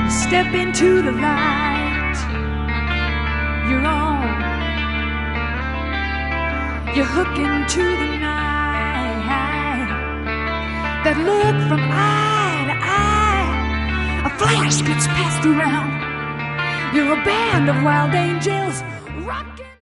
Step into the light. You're on. You hook into the night. That look from eye to eye. A flash gets passed around. You're a band of wild angels